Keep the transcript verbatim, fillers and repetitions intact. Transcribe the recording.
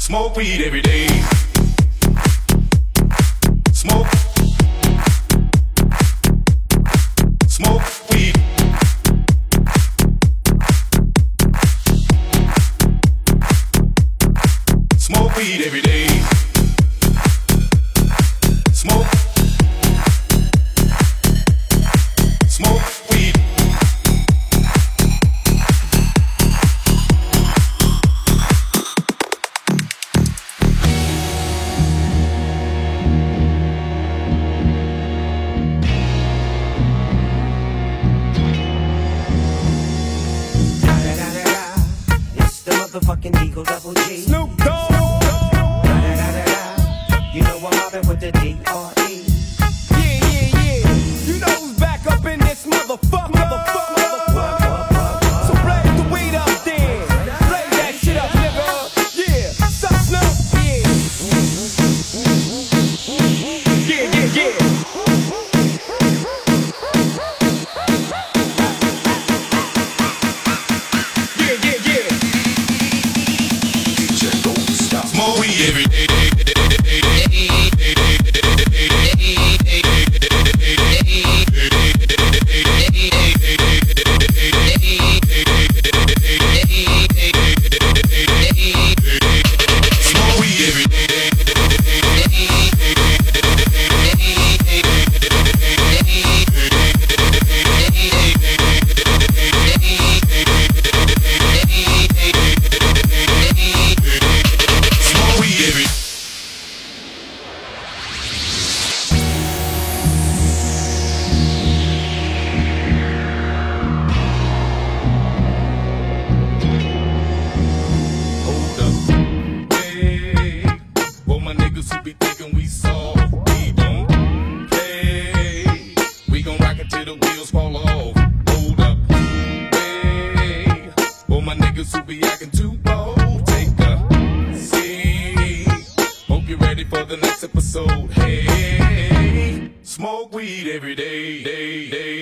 Smoke weed every day. Smoke. Smoke weed. Smoke weed every day. Smoke. Smoke weed. Motherfucking Eagle Double G. Snoop Dogg. You know I'm mobbing with the D R E. Yeah, yeah, yeah. You know who's back up in this motherfucker. Motherfucker, motherfucker. So blaze the weed up then. Blaze that shit up, nigga. Yeah. Stop, Snoop. Yeah. Yeah, yeah, yeah. Yeah, yeah, yeah. Smoke weed every day. Smoke weed every day. Smoke weed every day. Hold up, hey, for my niggas who be thinking we soft, we don't play. We gon' rock it till the wheels fall off. Hold up, hey, for my niggas who be acting too bold, take a seat. Hope you're ready for the next episode. Hey, smoke weed every day, day, day.